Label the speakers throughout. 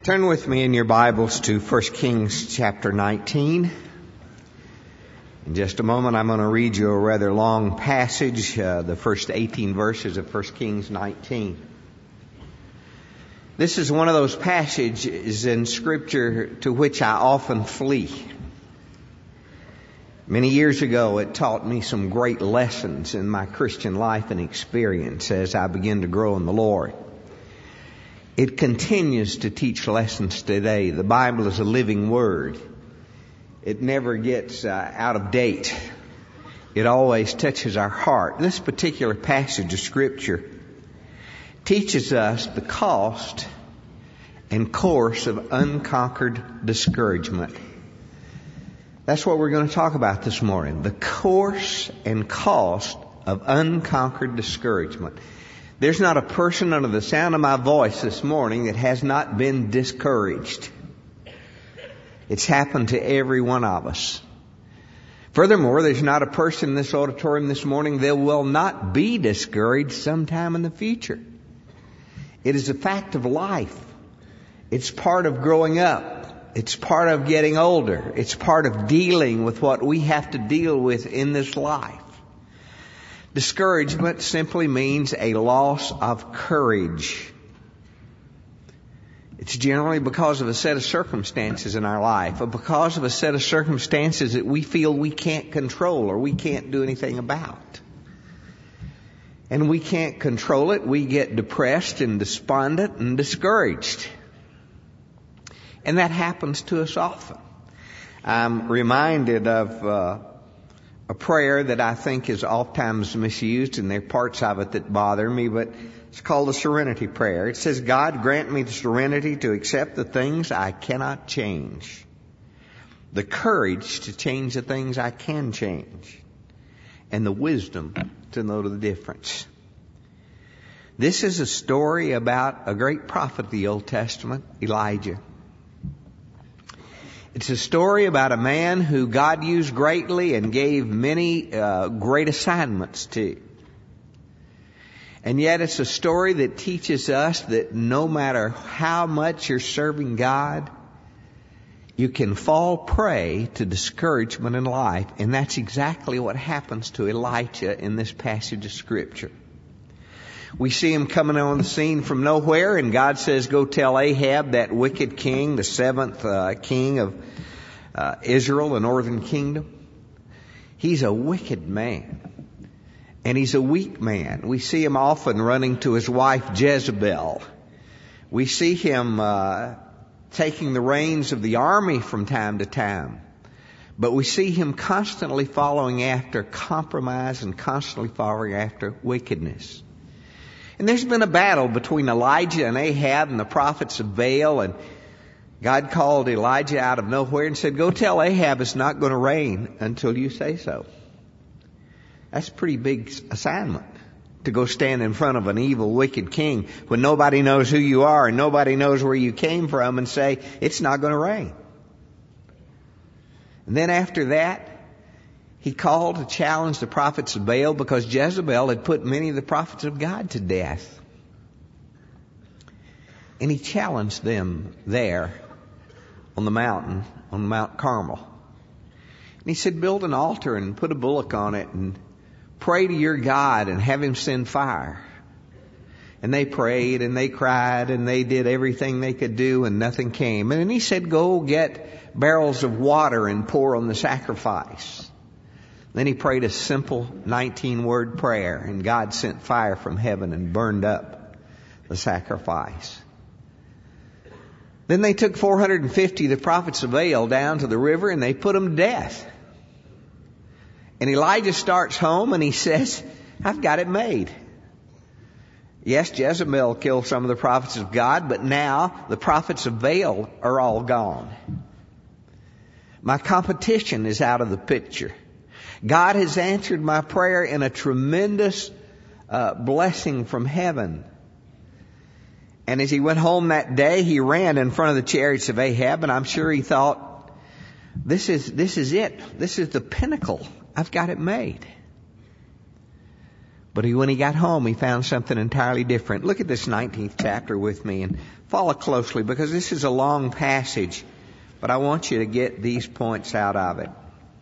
Speaker 1: Turn with me in your Bibles to 1 Kings chapter 19. In just a moment, I'm going to read you a rather long passage, the first 18 verses of 1 Kings 19. This is one of those passages in Scripture to which I often flee. Many years ago, it taught me some great lessons in my Christian life and experience as I began to grow in the Lord. It continues to teach lessons today. The Bible is a living word. It never gets out of date. It always touches our heart. This particular passage of Scripture teaches us the cost and course of unconquered discouragement. That's what we're going to talk about this morning. The course and cost of unconquered discouragement. There's not a person under the sound of my voice this morning that has not been discouraged. It's happened to every one of us. Furthermore, there's not a person in this auditorium this morning that will not be discouraged sometime in the future. It is a fact of life. It's part of growing up. It's part of getting older. It's part of dealing with what we have to deal with in this life. Discouragement simply means a loss of courage. It's generally because of a set of circumstances in our life, or because of a set of circumstances that we feel we can't control or we can't do anything about. And we can't control it. We get depressed and despondent and discouraged. And that happens to us often. I'm reminded of a prayer that I think is oftentimes misused, and there are parts of it that bother me, but it's called the Serenity Prayer. It says, God, grant me the serenity to accept the things I cannot change, the courage to change the things I can change, and the wisdom to know the difference. This is a story about a great prophet of the Old Testament, Elijah. It's a story about a man who God used greatly and gave many great assignments to. And yet it's a story that teaches us that no matter how much you're serving God, you can fall prey to discouragement in life. And that's exactly what happens to Elijah in this passage of Scripture. We see him coming on the scene from nowhere, and God says, go tell Ahab, that wicked king, the seventh king of Israel, the northern kingdom. He's a wicked man, and he's a weak man. We see him often running to his wife Jezebel. We see him taking the reins of the army from time to time. But we see him constantly following after compromise and constantly following after wickedness. And there's been a battle between Elijah and Ahab and the prophets of Baal, and God called Elijah out of nowhere and said, go tell Ahab it's not going to rain until you say so. That's a pretty big assignment, to go stand in front of an evil, wicked king when nobody knows who you are and nobody knows where you came from and say, it's not going to rain. And then after that, he called to challenge the prophets of Baal because Jezebel had put many of the prophets of God to death. And he challenged them there on the mountain, on Mount Carmel. And he said, build an altar and put a bullock on it and pray to your God and have him send fire. And they prayed and they cried and they did everything they could do and nothing came. And then he said, go get barrels of water and pour on the sacrifice. Then he prayed a simple 19-word prayer, and God sent fire from heaven and burned up the sacrifice. Then they took 450 of the prophets of Baal down to the river, and they put them to death. And Elijah starts home, and he says, I've got it made. Yes, Jezebel killed some of the prophets of God, but now the prophets of Baal are all gone. My competition is out of the picture. God has answered my prayer in a tremendous blessing from heaven. And as he went home that day, he ran in front of the chariots of Ahab, and I'm sure he thought, this is it. This is the pinnacle. I've got it made. But when he got home, he found something entirely different. Look at this 19th chapter with me and follow closely, because this is a long passage, but I want you to get these points out of it.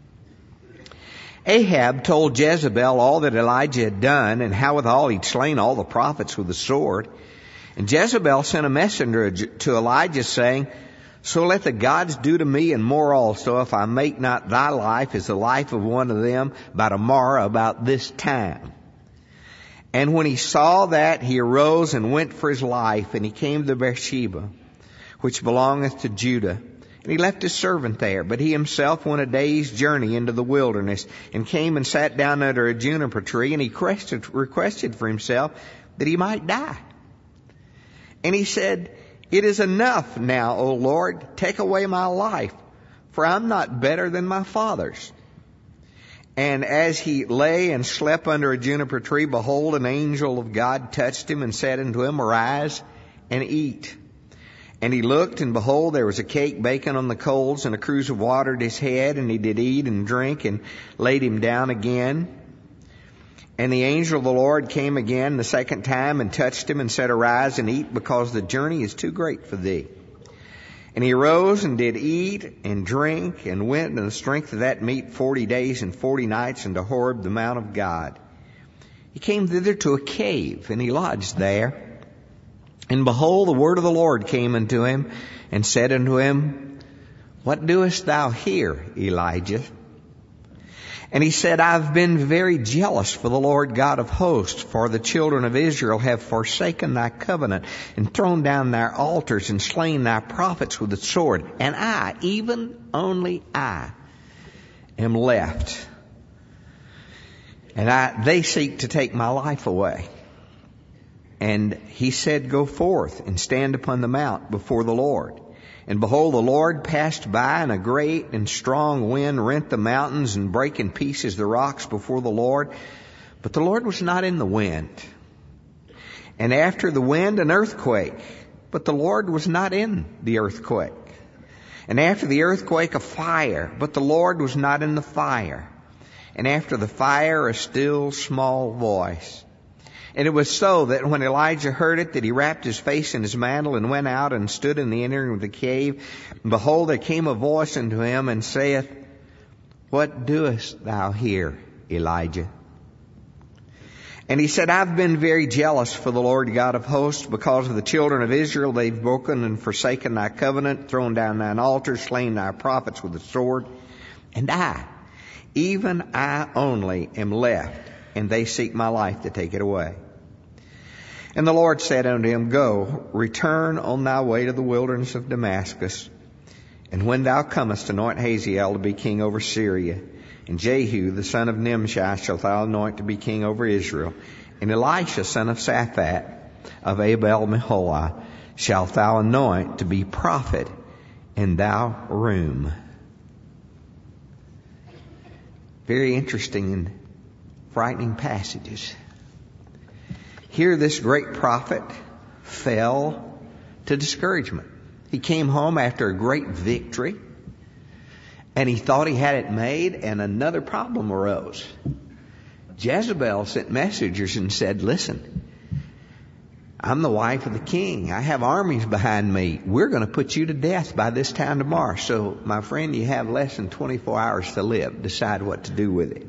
Speaker 1: Ahab told Jezebel all that Elijah had done, and how withal he'd slain all the prophets with the sword. And Jezebel sent a messenger to Elijah, saying, "So let the gods do to me and more also, if I make not thy life as the life of one of them by tomorrow about this time." And when he saw that, he arose and went for his life, and he came to Beersheba, which belongeth to Judah. And he left his servant there, but he himself went a day's journey into the wilderness, and came and sat down under a juniper tree, and he requested for himself that he might die. And he said, "It is enough now, O Lord, take away my life, for I'm not better than my fathers." And as he lay and slept under a juniper tree, behold, an angel of God touched him and said unto him, "Arise and eat." And he looked, and behold, there was a cake baking on the coals, and a cruse of water at his head, and he did eat and drink, and laid him down again. And the angel of the Lord came again the second time, and touched him, and said, "Arise and eat, because the journey is too great for thee." And he arose and did eat and drink, and went in the strength of that meat 40 days and 40 nights unto Horeb, the mount of God. He came thither to a cave, and he lodged there. And behold, the word of the Lord came unto him, and said unto him, "What doest thou here, Elijah?" And he said, "I've been very jealous for the Lord God of hosts, for the children of Israel have forsaken thy covenant, and thrown down thy altars, and slain thy prophets with the sword. And I, even only I, am left. And they seek to take my life away." And he said, "Go forth and stand upon the mount before the Lord." And behold, the Lord passed by, and a great and strong wind rent the mountains and brake in pieces the rocks before the Lord. But the Lord was not in the wind. And after the wind, an earthquake. But the Lord was not in the earthquake. And after the earthquake, a fire. But the Lord was not in the fire. And after the fire, a still small voice. And it was so that when Elijah heard it, that he wrapped his face in his mantle, and went out and stood in the entering of the cave. And behold, there came a voice unto him, and saith, "What doest thou here, Elijah?" And he said, "I've been very jealous for the Lord God of hosts, because of the children of Israel. They've broken and forsaken thy covenant, thrown down thine altars, slain thy prophets with the sword. And I, even I only, am left, and they seek my life to take it away." And the Lord said unto him, "Go, return on thy way to the wilderness of Damascus. And when thou comest, anoint Hazael to be king over Syria. And Jehu, the son of Nimshi, shalt thou anoint to be king over Israel. And Elisha, son of Shaphat, of Abel-Meholah, shalt thou anoint to be prophet in thy room." Very interesting and frightening passages. Here this great prophet fell to discouragement. He came home after a great victory, and he thought he had it made, and another problem arose. Jezebel sent messengers and said, "Listen, I'm the wife of the king. I have armies behind me. We're going to put you to death by this time tomorrow. So, my friend, you have less than 24 hours to live. Decide what to do with it."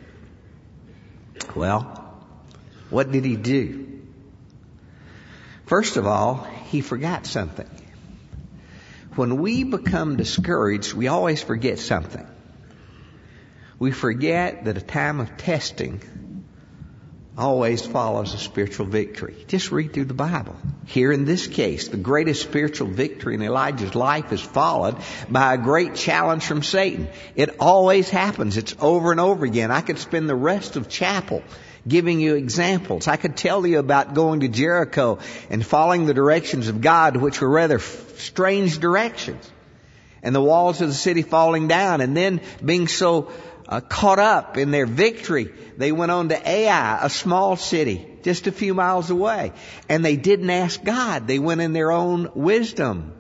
Speaker 1: Well, what did he do? First of all, he forgot something. When we become discouraged, we always forget something. We forget that a time of testing always follows a spiritual victory. Just read through the Bible. Here in this case, the greatest spiritual victory in Elijah's life is followed by a great challenge from Satan. It always happens. It's over and over again. I could spend the rest of chapel giving you examples. I could tell you about going to Jericho and following the directions of God, which were rather strange directions, and the walls of the city falling down, and then being so caught up in their victory, they went on to Ai, a small city just a few miles away, and they didn't ask God. They went in their own wisdom.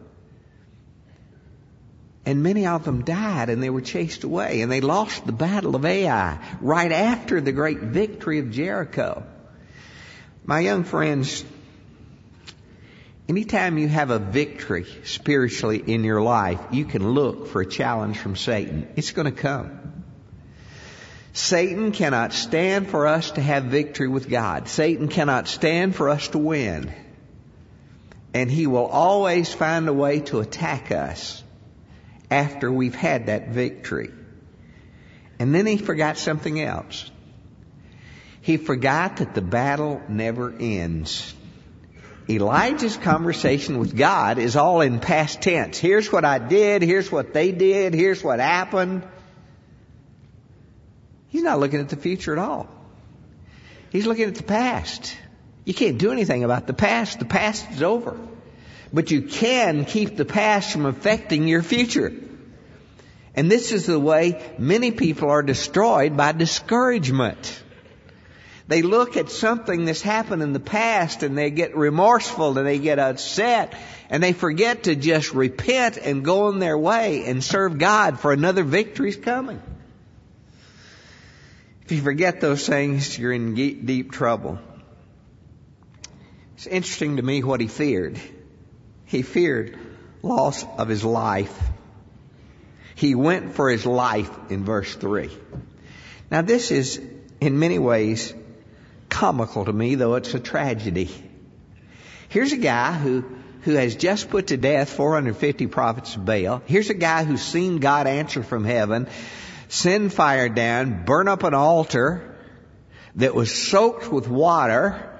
Speaker 1: And many of them died, and they were chased away, and they lost the battle of Ai right after the great victory of Jericho. My young friends, anytime you have a victory spiritually in your life, you can look for a challenge from Satan. It's going to come. Satan cannot stand for us to have victory with God. Satan cannot stand for us to win. And he will always find a way to attack us after we've had that victory. And then he forgot something else. He forgot that the battle never ends. Elijah's conversation with God is all in past tense. Here's what I did. Here's what they did. Here's what happened. He's not looking at the future at all. He's looking at the past. You can't do anything about the past. The past is over. But you can keep the past from affecting your future. And this is the way many people are destroyed, by discouragement. They look at something that's happened in the past and they get remorseful and they get upset and they forget to just repent and go on their way and serve God, for another victory's coming. If you forget those things, you're in deep trouble. It's interesting to me what he feared. He feared loss of his life. He went for his life in verse 3. Now this is in many ways comical to me, though it's a tragedy. Here's a guy who has just put to death 450 prophets of Baal. Here's a guy who's seen God answer from heaven, send fire down, burn up an altar that was soaked with water.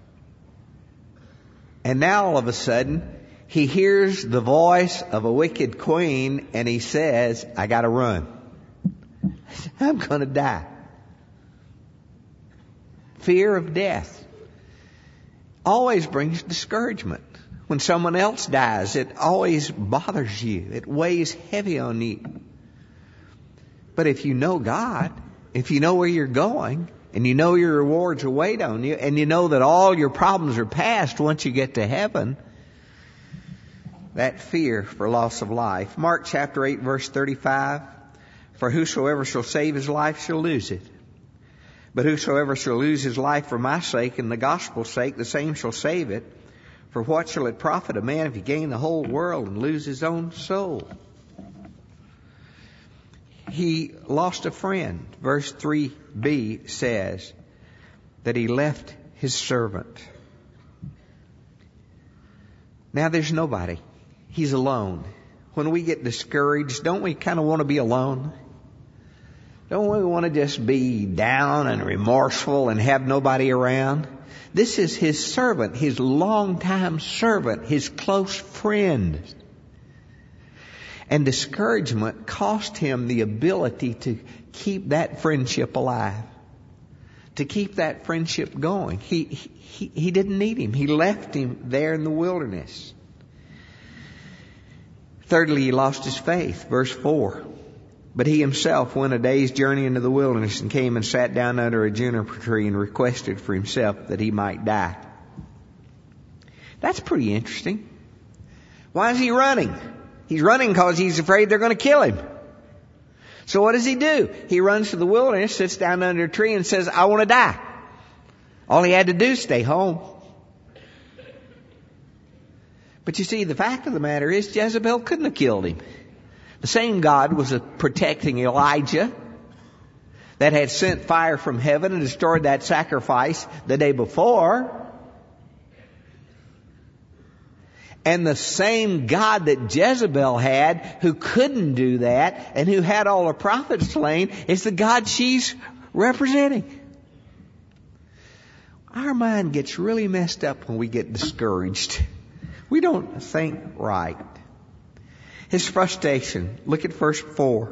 Speaker 1: And now all of a sudden, he hears the voice of a wicked queen and he says, I gotta run. I'm gonna die. Fear of death always brings discouragement. When someone else dies, it always bothers you. It weighs heavy on you. But if you know God, if you know where you're going, and you know your rewards await on you, and you know that all your problems are past once you get to heaven, that fear for loss of life. Mark chapter 8 verse 35, for whosoever shall save his life shall lose it. But whosoever shall lose his life for my sake and the gospel's sake, the same shall save it. For what shall it profit a man if he gain the whole world and lose his own soul? He lost a friend. Verse 3b says that he left his servant. Now there's nobody. He's alone. When we get discouraged, don't we kind of want to be alone? Don't we want to just be down and remorseful and have nobody around? This is his servant, his longtime servant, his close friend. And discouragement cost him the ability to keep that friendship alive, to keep that friendship going. He didn't need him. He left him there in the wilderness. Thirdly, he lost his faith. Verse 4. But he himself went a day's journey into the wilderness and came and sat down under a juniper tree and requested for himself that he might die. That's pretty interesting. Why is he running? He's running because he's afraid they're going to kill him. So what does he do? He runs to the wilderness, sits down under a tree and says, I want to die. All he had to do is stay home. But you see, the fact of the matter is Jezebel couldn't have killed him. The same God was protecting Elijah that had sent fire from heaven and destroyed that sacrifice the day before. And the same God that Jezebel had, who couldn't do that and who had all the prophets slain, is the God she's representing. Our mind gets really messed up when we get discouraged. We don't think right. His frustration. Look at verse 4.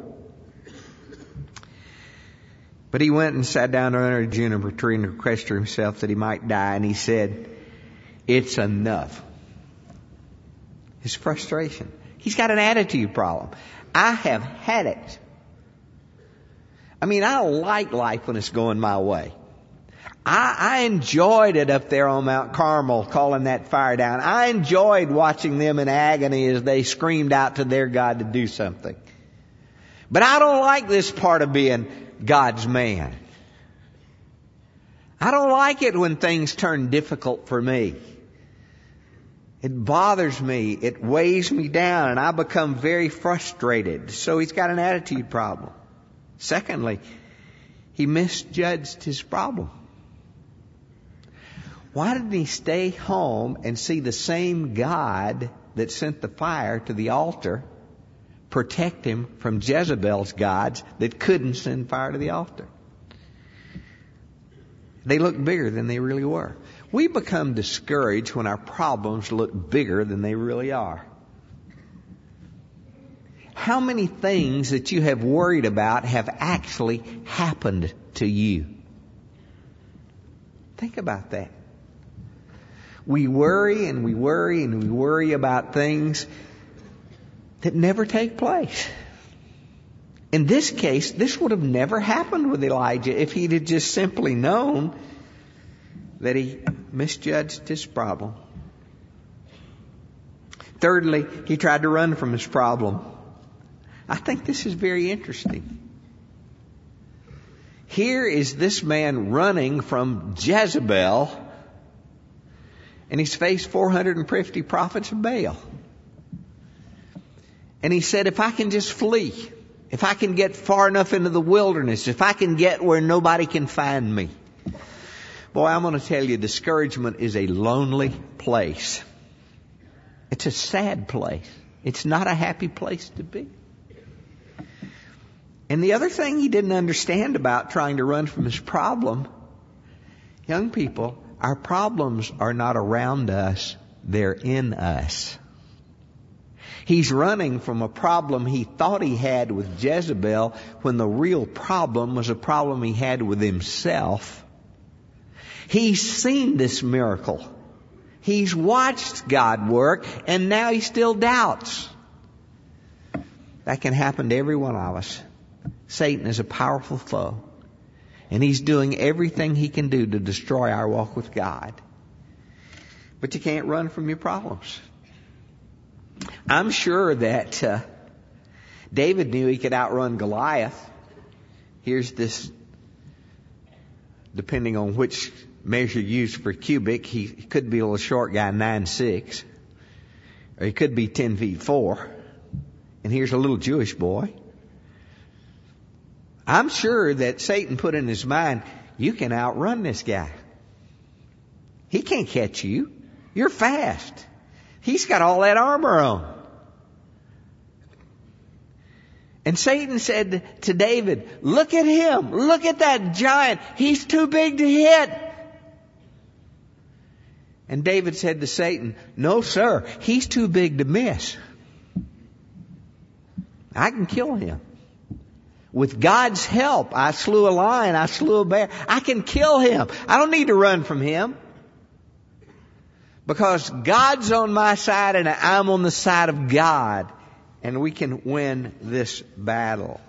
Speaker 1: But he went and sat down under a juniper tree and requested himself that he might die. And he said, it's enough. His frustration. He's got an attitude problem. I have had it. I mean, I like life when it's going my way. I enjoyed it up there on Mount Carmel, calling that fire down. I enjoyed watching them in agony as they screamed out to their God to do something. But I don't like this part of being God's man. I don't like it when things turn difficult for me. It bothers me. It weighs me down, and I become very frustrated. So he's got an attitude problem. Secondly, he misjudged his problem. Why didn't he stay home and see the same God that sent the fire to the altar protect him from Jezebel's gods that couldn't send fire to the altar? They looked bigger than they really were. We become discouraged when our problems look bigger than they really are. How many things that you have worried about have actually happened to you? Think about that. We worry and we worry and we worry about things that never take place. In this case, this would have never happened with Elijah if he'd have just simply known that he misjudged his problem. Thirdly, he tried to run from his problem. I think this is very interesting. Here is this man running from Jezebel, and he's faced 450 prophets of Baal. And he said, if I can just flee, if I can get far enough into the wilderness, if I can get where nobody can find me. Boy, I'm going to tell you, discouragement is a lonely place. It's a sad place. It's not a happy place to be. And the other thing he didn't understand about trying to run from his problem, young people, our problems are not around us, they're in us. He's running from a problem he thought he had with Jezebel when the real problem was a problem he had with himself. He's seen this miracle. He's watched God work, and now he still doubts. That can happen to every one of us. Satan is a powerful foe, and he's doing everything he can do to destroy our walk with God. But you can't run from your problems. I'm sure that David knew he could outrun Goliath. Here's this, depending on which measure used for cubic, he could be a little short guy, 9'6", or he could be 10 feet 4. And here's a little Jewish boy. I'm sure that Satan put in his mind, you can outrun this guy. He can't catch you. You're fast. He's got all that armor on. And Satan said to David, look at him. Look at that giant. He's too big to hit. And David said to Satan, no, sir, he's too big to miss. I can kill him. With God's help, I slew a lion, I slew a bear. I can kill him. I don't need to run from him. Because God's on my side and I'm on the side of God. And we can win this battle.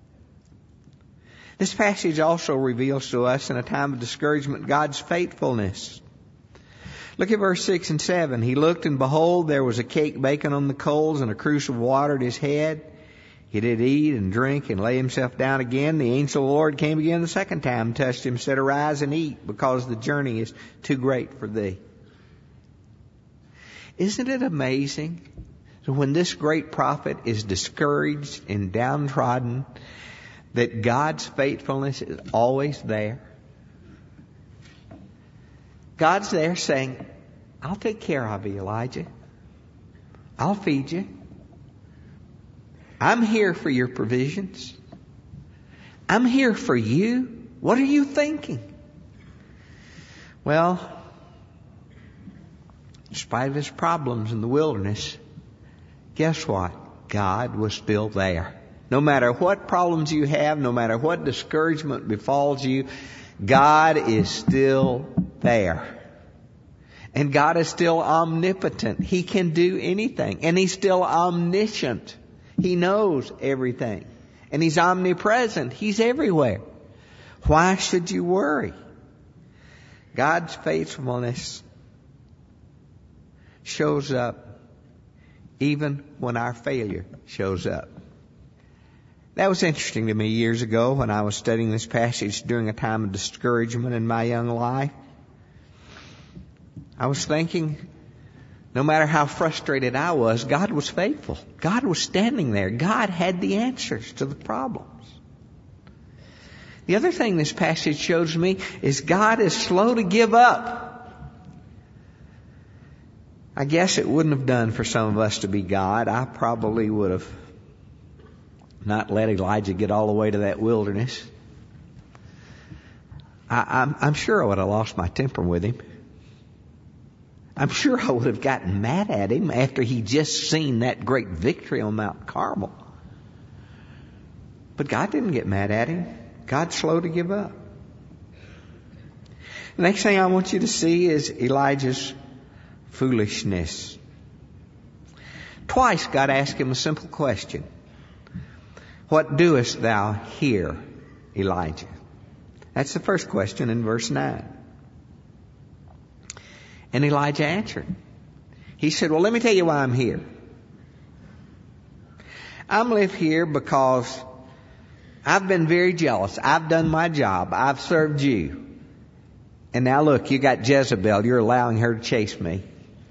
Speaker 1: This passage also reveals to us in a time of discouragement God's faithfulness. Look at verse 6 and 7. He looked, and behold, there was a cake baking on the coals and a cruse of water at his head. He did eat and drink and lay himself down again. The angel of the Lord came again the second time and touched him, said, arise and eat, because the journey is too great for thee. Isn't it amazing that when this great prophet is discouraged and downtrodden, that God's faithfulness is always there? God's there saying, I'll take care of you, Elijah. I'll feed you. I'm here for your provisions. I'm here for you. What are you thinking? Well, in spite of his problems in the wilderness, guess what? God was still there. No matter what problems you have, no matter what discouragement befalls you, God is still there. And God is still omnipotent. He can do anything. And He's still omniscient. He knows everything. And He's omnipresent. He's everywhere. Why should you worry? God's faithfulness shows up even when our failure shows up. That was interesting to me years ago when I was studying this passage during a time of discouragement in my young life. I was thinking, no matter how frustrated I was, God was faithful. God was standing there. God had the answers to the problems. The other thing this passage shows me is God is slow to give up. I guess it wouldn't have done for some of us to be God. I probably would have not let Elijah get all the way to that wilderness. I'm sure I would have lost my temper with him. I'm sure I would have gotten mad at him after he'd just seen that great victory on Mount Carmel. But God didn't get mad at him. God's slow to give up. The next thing I want you to see is Elijah's foolishness. Twice God asked him a simple question. What doest thou here, Elijah? That's the first question in verse 9. And Elijah answered. He said, well, let me tell you why I'm here. I'm live here because I've been very jealous. I've done my job. I've served you. And now look, you got Jezebel. You're allowing her to chase me.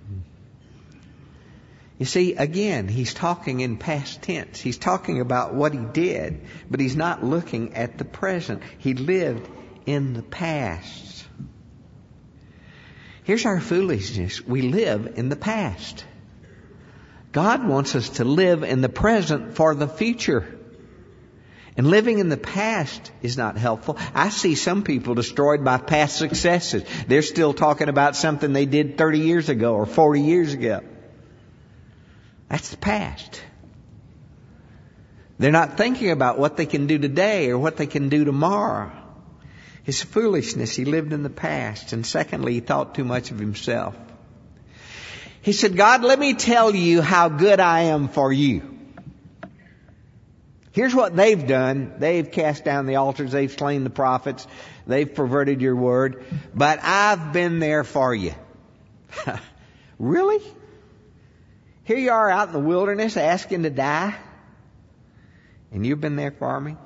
Speaker 1: You see, again, he's talking in past tense. He's talking about what he did, but he's not looking at the present. He lived in the past. Here's our foolishness. We live in the past. God wants us to live in the present for the future. And living in the past is not helpful. I see some people destroyed by past successes. They're still talking about something they did 30 years ago or 40 years ago. That's the past. They're not thinking about what they can do today or what they can do tomorrow. His foolishness, he lived in the past. And secondly, he thought too much of himself. He said, God, let me tell you how good I am for you. Here's what they've done. They've cast down the altars. They've slain the prophets. They've perverted your word. But I've been there for you. Really? Here you are out in the wilderness asking to die. And you've been there for me?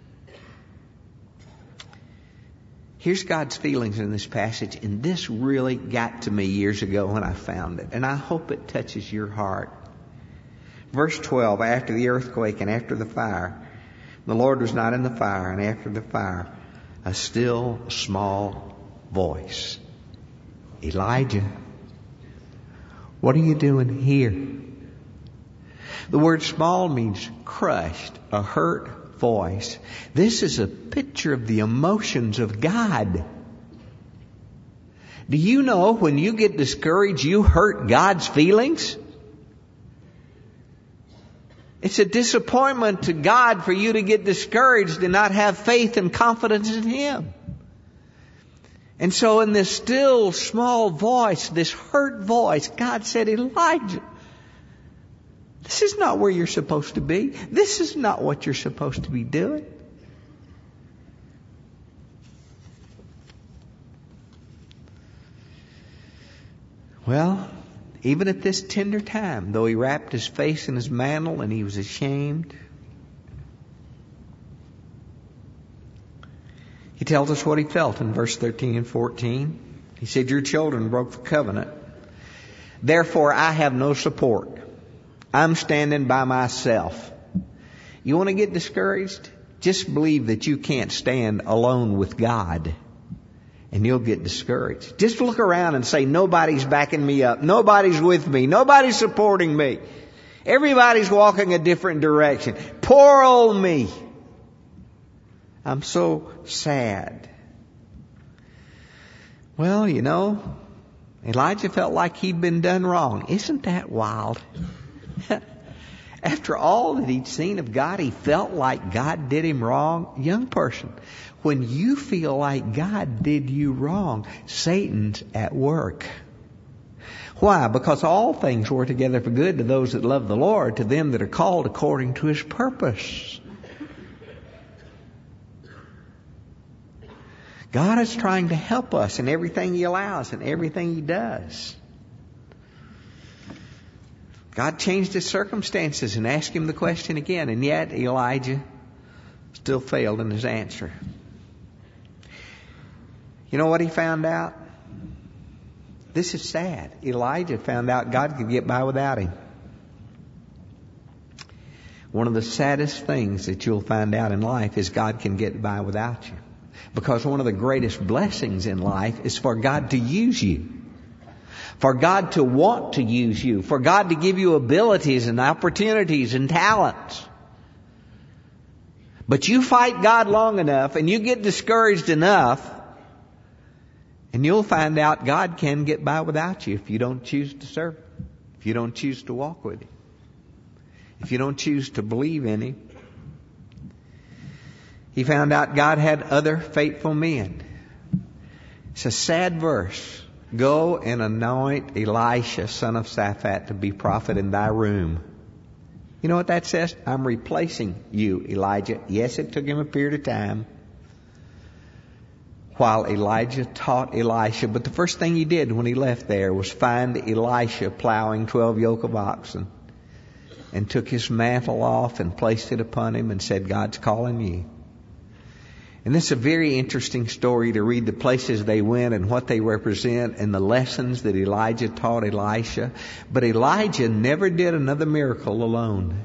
Speaker 1: Here's God's feelings in this passage. And this really got to me years ago when I found it. And I hope it touches your heart. Verse 12, after the earthquake and after the fire, the Lord was not in the fire, and after the fire, a still small voice. Elijah, what are you doing here? The word small means crushed, a hurt voice. This is a picture of the emotions of God. Do you know when you get discouraged, you hurt God's feelings? It's a disappointment to God for you to get discouraged and not have faith and confidence in Him. And so in this still small voice, this hurt voice, God said, Elijah, this is not where you're supposed to be. This is not what you're supposed to be doing. Well, even at this tender time, though he wrapped his face in his mantle and he was ashamed, he tells us what he felt in verse 13 and 14. He said, your children broke the covenant. Therefore, I have no support. I'm standing by myself. You want to get discouraged? Just believe that you can't stand alone with God. And you'll get discouraged. Just look around and say, nobody's backing me up. Nobody's with me. Nobody's supporting me. Everybody's walking a different direction. Poor old me. I'm so sad. Well, you know, Elijah felt like he'd been done wrong. Isn't that wild? After all that he'd seen of God, he felt like God did him wrong. Young person, when you feel like God did you wrong, Satan's at work. Why? Because all things work together for good to those that love the Lord, to them that are called according to His purpose. God is trying to help us in everything He allows and everything He does. God changed his circumstances and asked him the question again. And yet Elijah still failed in his answer. You know what he found out? This is sad. Elijah found out God could get by without him. One of the saddest things that you'll find out in life is God can get by without you. Because one of the greatest blessings in life is for God to use you. For God to want to use you. For God to give you abilities and opportunities and talents. But you fight God long enough and you get discouraged enough, and you'll find out God can get by without you if you don't choose to serve Him. If you don't choose to walk with Him. If you don't choose to believe in Him. He found out God had other faithful men. It's a sad verse. Go and anoint Elisha, son of Shaphat, to be prophet in thy room. You know what that says? I'm replacing you, Elijah. Yes, it took him a period of time while Elijah taught Elisha. But the first thing he did when he left there was find Elisha plowing 12 yoke of oxen, and took his mantle off and placed it upon him and said, God's calling you. And this is a very interesting story to read the places they went and what they represent and the lessons that Elijah taught Elisha. But Elijah never did another miracle alone.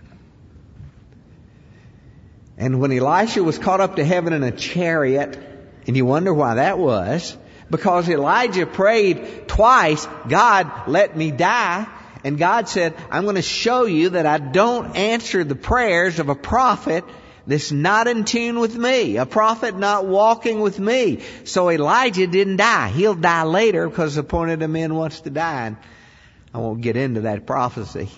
Speaker 1: And when Elisha was caught up to heaven in a chariot, and you wonder why that was, because Elijah prayed twice, God, let me die. And God said, I'm going to show you that I don't answer the prayers of a prophet that's not in tune with me, a prophet not walking with me. So Elijah didn't die. He'll die later because the appointed of men wants to die. And I won't get into that prophecy.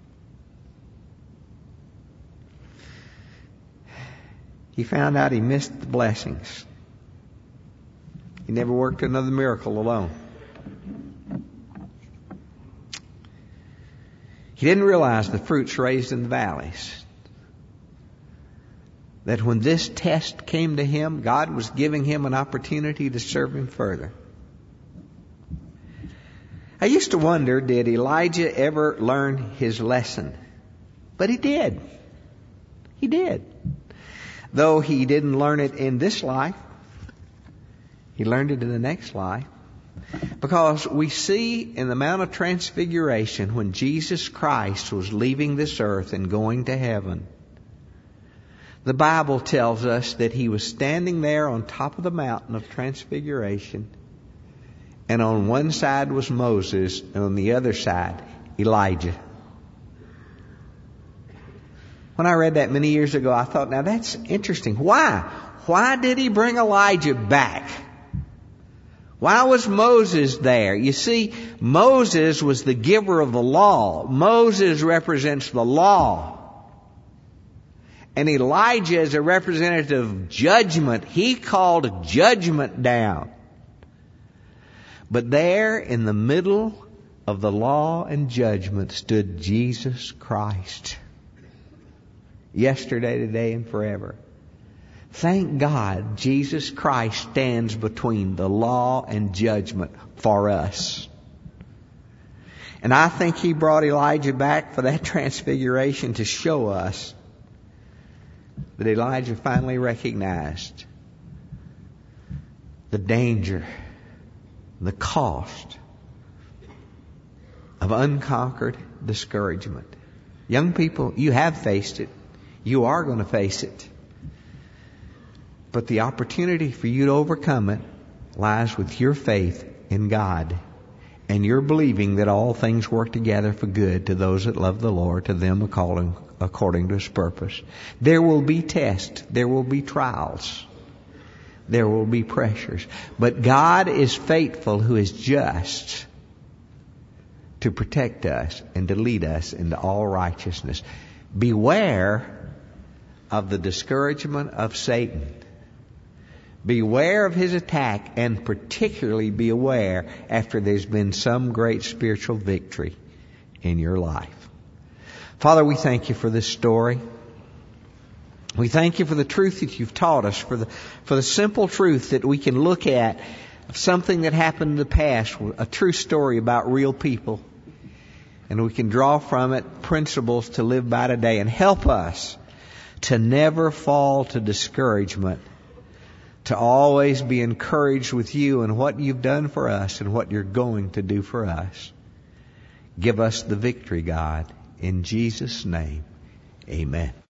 Speaker 1: He found out he missed the blessings. He never worked another miracle alone. He didn't realize the fruits raised in the valleys. That when this test came to him, God was giving him an opportunity to serve Him further. I used to wonder, did Elijah ever learn his lesson? But he did. He did. Though he didn't learn it in this life, he learned it in the next life. Because we see in the Mount of Transfiguration, when Jesus Christ was leaving this earth and going to heaven, the Bible tells us that He was standing there on top of the mountain of Transfiguration, and on one side was Moses, and on the other side, Elijah. When I read that many years ago, I thought, now that's interesting. Why? Why did He bring Elijah back? Why was Moses there? You see, Moses was the giver of the law. Moses represents the law. And Elijah is a representative of judgment. He called judgment down. But there in the middle of the law and judgment stood Jesus Christ. Yesterday, today, and forever. Thank God Jesus Christ stands between the law and judgment for us. And I think He brought Elijah back for that transfiguration to show us that Elijah finally recognized the danger, the cost of unconquered discouragement. Young people, you have faced it. You are going to face it. But the opportunity for you to overcome it lies with your faith in God and your believing that all things work together for good to those that love the Lord, to them according to His purpose. There will be tests. There will be trials. There will be pressures. But God is faithful, who is just, to protect us and to lead us into all righteousness. Beware of the discouragement of Satan. Beware of his attack, and particularly be aware after there's been some great spiritual victory in your life. Father, we thank You for this story. We thank You for the truth that You've taught us, for the simple truth that we can look at of something that happened in the past, a true story about real people. And we can draw from it principles to live by today, and help us to never fall to discouragement, to always be encouraged with you and what you've done for us and what you're going to do for us. Give us the victory, God. In Jesus' name, amen.